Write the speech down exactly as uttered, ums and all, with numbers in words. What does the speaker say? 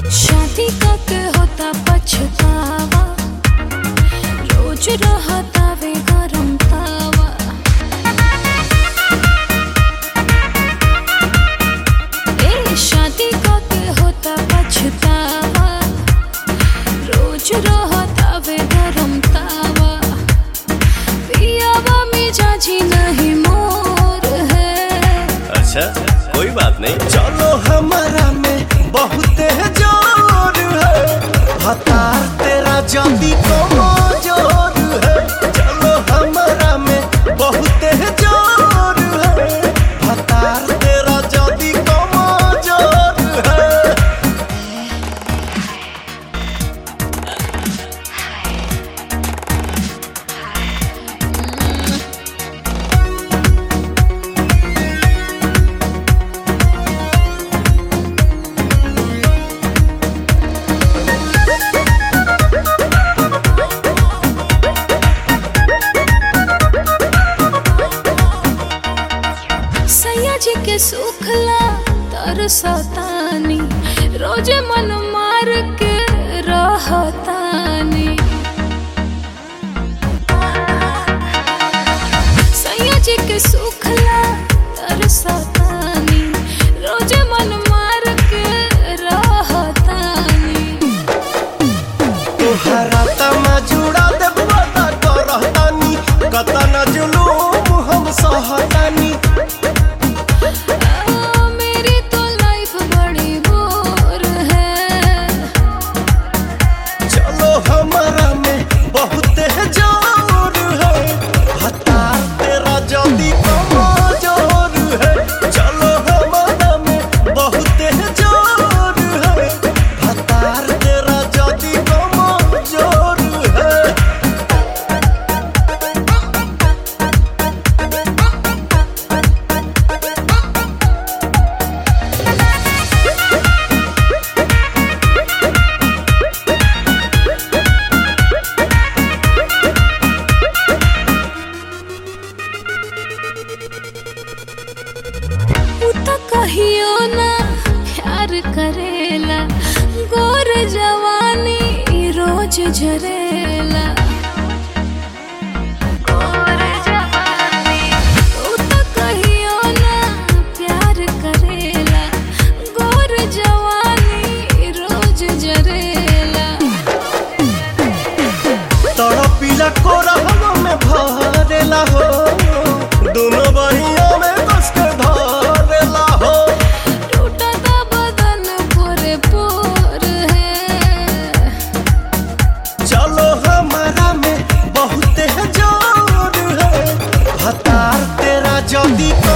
शादी के होता पछतावा, रोज रहता वे गरम तावा। ए शादी के होता पछतावा, रोज रहता वे गरम तावा। पियावा मिजाजी नहीं मोर है। अच्छा कोई बात नहीं, चलो हमारा में बहुत जोर है, हतार तेरा जाती को जोर है। चलो हमारा में बहुत जोर है, हतार तेरा जाती को जोर है। जी के सुखला तरसतानी, रोज मन मार के रहतानी। सैया जी के सुखला तरसतानी, रोज मन मार के रहतानी। तोहरा तमा जुड़ा देबवा ता करहतानी, कतना जुलूम हम सहतानी। हमारा में बहुत जोर है, हतार तेरा जल्दी कमजोर है। चलो हमारा में बहुत जोर है, हतार तेरा जल्दी कमजोर है। कहियो ना प्यार करेला, गोर जवानी रोज झरेला। गोर जवानी तू तो कहियो ना प्यार करेला, गोर जवानी रोज झरेला। तड़पिला कोरहवा में भरेला हो, दोनों बहिया में कस के धरेला हो। टूटता बदन पूरे पूर है। चलो हमारा में बहुत जोर है, हतार तेरा जल्दी